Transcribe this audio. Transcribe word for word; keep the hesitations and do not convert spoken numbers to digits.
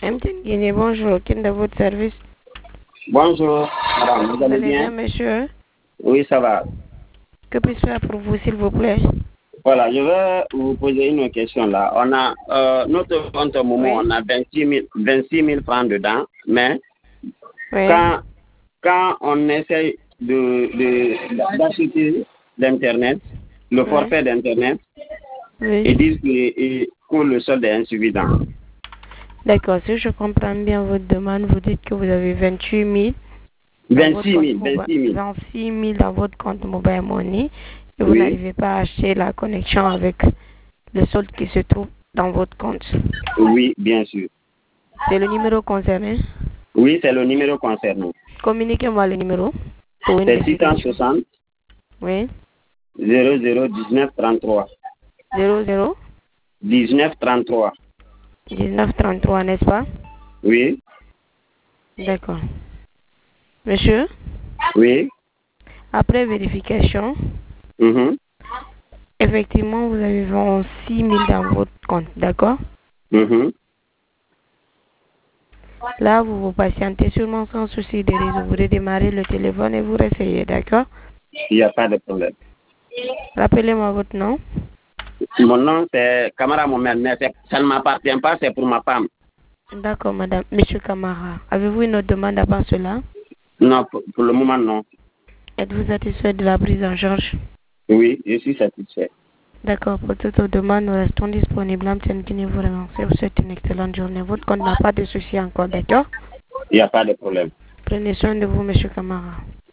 M T N Guinée, bonjour. Quel est de votre service? Bonjour, madame, vous Vous allez allez bien, bien? monsieur? Oui, ça va. Que puis-je faire pour vous, s'il vous plaît? Voilà, je vais vous poser une question là. On a euh, notre compte au moment, Oui. on a vingt-six mille francs dedans, mais Oui. quand, quand on essaye de, de, d'acheter l'Internet, le Oui. forfait d'Internet, Oui. ils disent que, que le solde est insuffisant. D'accord, si je comprends bien votre demande, vous dites que vous avez vingt-huit mille dans votre vingt-six compte mille, mobile, vingt-six mille. vingt-six mille dans votre compte mobile money et vous Oui, n'arrivez pas à acheter la connexion avec le solde qui se trouve dans votre compte. oui, bien sûr. C'est le numéro concerné. Oui, c'est le numéro concerné. Communiquez-moi le numéro pour une C'est six cent vérification. soixante Oui. zéro zéro dix-neuf trente-trois. zéro zéro dix-neuf trente-trois. dix-neuf trente-trois, n'est-ce pas? Oui, D'accord. Monsieur, oui. après vérification, Mhm, effectivement, vous avez vingt-six mille dans votre compte, d'accord? mhm. Là, vous vous patientez sûrement sans souci de réseau. Vous redémarrez le téléphone et vous réessayez, d'accord? Il n'y a pas de problème. Rappelez-moi votre nom. Mon nom, c'est Camara Mohamed, mais c'est- ça ne m'appartient pas, c'est pour ma femme. D'accord, madame. Monsieur Camara, avez-vous une autre demande à part cela? Non, pour, pour le moment, non. Êtes-vous satisfait de la prise en charge? Oui, je suis satisfait. D'accord, pour toute autre demande, nous restons disponibles. M T N Guinée vous remercie. Vous souhaite une excellente journée. Votre compte n'a pas de souci encore, d'accord? Il n'y a pas de problème. Prenez soin de vous, monsieur Camara.